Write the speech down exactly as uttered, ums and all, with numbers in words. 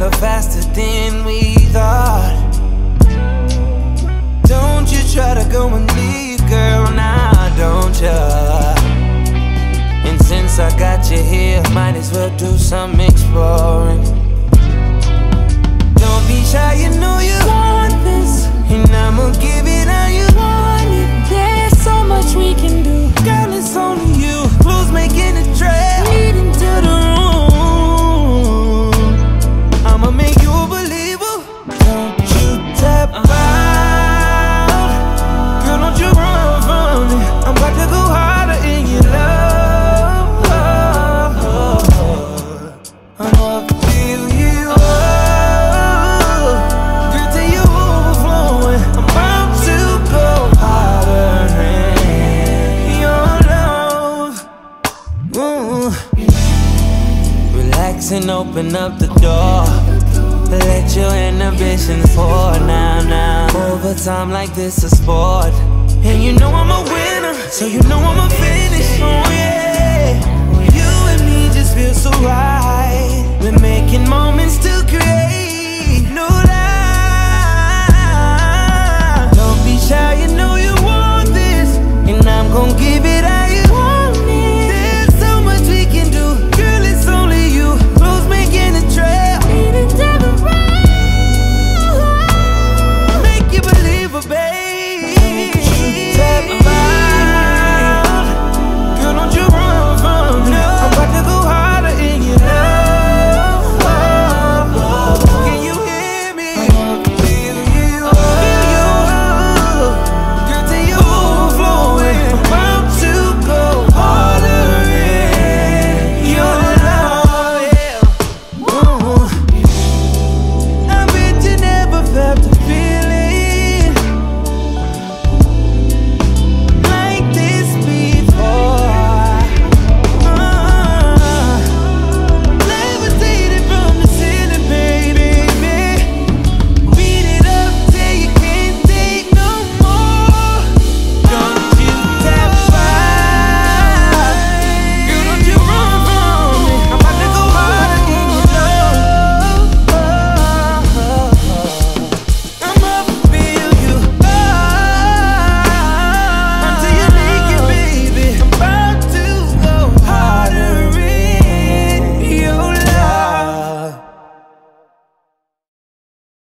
her faster than we thought. Don't you try to go and leave, girl, now don't ya? And since I got you here, might as well do some exploring. Don't be shy, you know you want this, and I'ma give it how you want it. There's so much we can do, girl, it's only you. Clues making a trail leading to the room. I'ma make you a believer. Don't you tap out, girl, don't you run from me. I'm about to go harder in your love. I'ma feel you up, girl, till you overflowing. I'm about to go harder in your love. Ooh. Relax and open up the door. Let your inhibitions pour now, now. Overtime like this a sport, and you know I'm a winner, so you know I'ma finish. Oh yeah, you and me just feel so right. We're making moments to